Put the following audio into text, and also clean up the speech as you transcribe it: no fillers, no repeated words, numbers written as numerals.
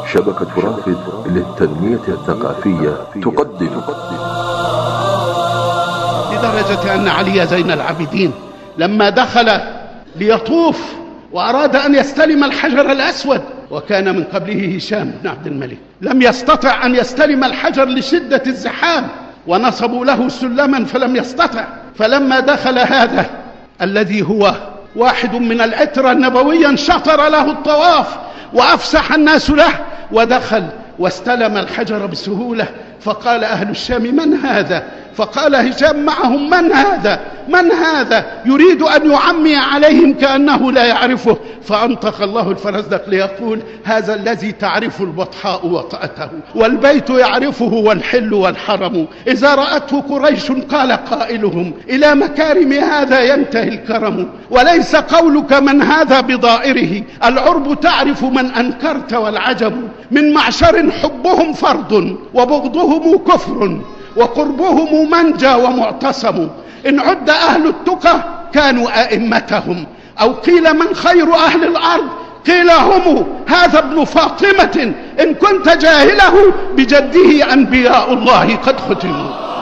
شبكة رافد للتنمية الثقافية تقدم لدرجة أن علي زين العابدين لما دخل ليطوف وأراد أن يستلم الحجر الأسود، وكان من قبله هشام بن عبد الملك، لم يستطع أن يستلم الحجر لشدة الزحام، ونصبوا له سلما فلم يستطع. فلما دخل هذا الذي هو واحد من العترة النبوية انشطر له الطواف وأفسح الناس له، ودخل واستلم الحجر بسهولة. فقال أهل الشام: من هذا؟ فقال هشام معهم: من هذا؟ من هذا؟ يريد أن يعمي عليهم كأنه لا يعرفه. فأنطق الله الفرزدق ليقول: هذا الذي تعرف البطحاء وطأته والبيت يعرفه والحل والحرم، إذا رأته قريش قال قائلهم: إلى مكارم هذا ينتهي الكرم، وليس قولك من هذا بضائره، العرب تعرف من أنكرت والعجب، من معشر حبهم فرض وبغضهم كفر، وقربهم منجى ومعتصم، إن عد أهل التقى كانوا أئمتهم، أو قيل من خير أهل الأرض قيل هم، هذا ابن فاطمة إن كنت جاهله بجده أنبياء الله قد ختموا.